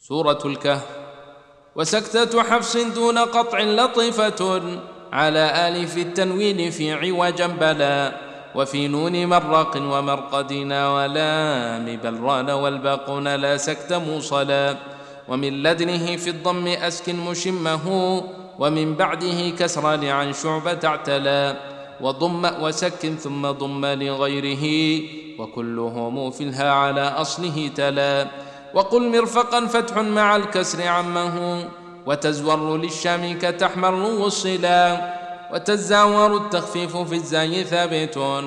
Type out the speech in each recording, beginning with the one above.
سورة الكهف. وسكتة حفص دون قطع لطيفة على آلف التنوين في عوجا بلا، وفي نون مرق ومرقدنا ولام بلران والباقون لا سكت موصلا. ومن لدنه في الضم أسكن مشمه، ومن بعده كسر لعن شعبة اعتلى. وضم وسكن ثم ضم لغيره، وكلهم في الها على أصله تلا. وقل مرفقا فتح مع الكسر عمه، وتزور للشام كتحمر وصلا. وتزاور التخفيف في الزاي ثابت،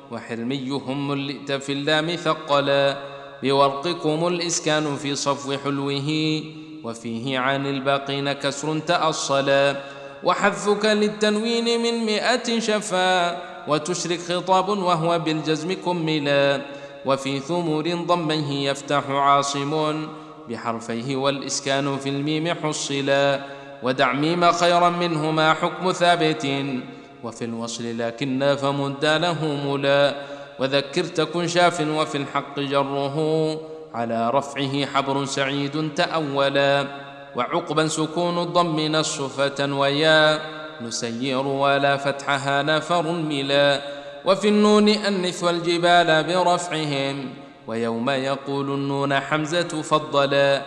وحرميهم ملئت في اللام ثقلا. بورقكم الإسكان في صفو حلوه، وفيه عن الباقين كسر تأصلا. وحذفك للتنوين من 100 شفا، وتشرك خطاب وهو بالجزم كملا. وفي ثمور ضميه يفتح عاصم بحرفيه، والإسكان في الميم حصلا. ودع ميم خيرا منهما حكم ثابت، وفي الوصل لكن فمد له ملا. وذكر تكن شاف وفي الحق جره، على رفعه حبر سعيد تأولا. وعقبا سكون الضم نصفة ويا، نسير ولا فتحها نفر ملا. وفي النون أنث والجبال برفعهم، ويوم يقول النون حمزة فضلا.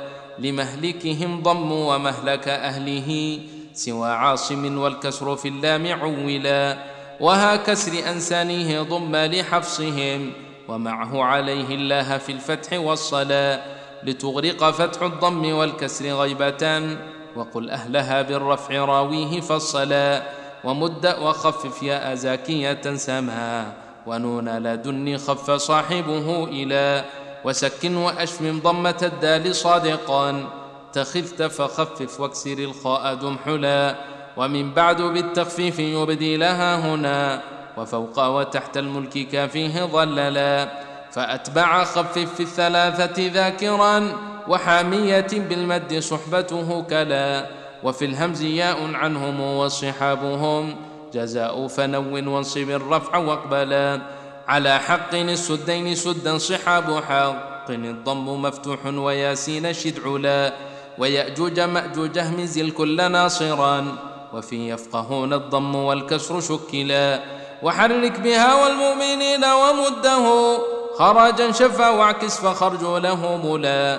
لمهلكهم ضم ومهلك أهله سوى عاصم، والكسر في اللام عولا. وها كسر أنسانيه ضم لحفصهم، ومعه عليه الله في الفتح والصلا. لتغرق فتح الضم والكسر غيبة، وقل أهلها بالرفع راويه فالصلا. ومد وخفف يا زاكية سما، ونون لدن خف صاحبه إلى. وسكن وأشمم ضمة الدال صادقا، تخذت فخفف واكسر الخاء دمحلا. ومن بعد بالتخفيف يبدي لها هنا، وفوق وتحت الملك كافيه ظللا. فأتبع خفف في الثلاثة ذاكرا، وحامية بالمد صحبته كلا. وفي الهمز ياء عنهم وصحابهم جزاء، فنون وانصب الرفع واقبلا. على حق السدين سدا صحاب حق الضم مفتوح، وياسين شدعلا. ويأجوج مأجوج اهمز الكل ناصرا، وفي يفقهون الضم والكسر شكلا. وحرك بها والمؤمنين ومده خرجا شفا، واعكس فخرجوا له ملا.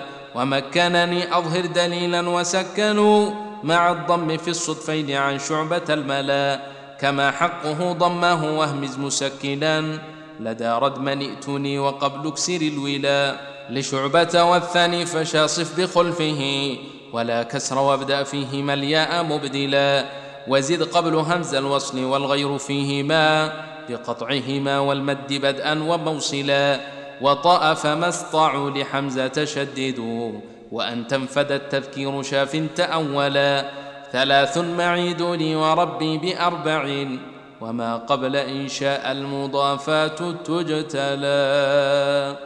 ومكنني أظهر دليلا وسكنوا مع الضم في الصدفين عن شعبة الملا. كما حقه ضمه واهمز مسكنا، لدى ردم ائتني وقبل اكسر الولا. لشعبة والثاني فشاصف بخلفه، ولا كسر وابدأ فيهما الياء مبدلا. وزد قبل همز الوصل والغير فيهما بقطعهما، والمد بدءا وموصلا. وطأ فما اسطعوا لحمزة شددوا، وأن تنفد التذكير شاف تأولا. 3 معيد لي وربي ب4، وما قبل إنشاء المضافات تجتلى.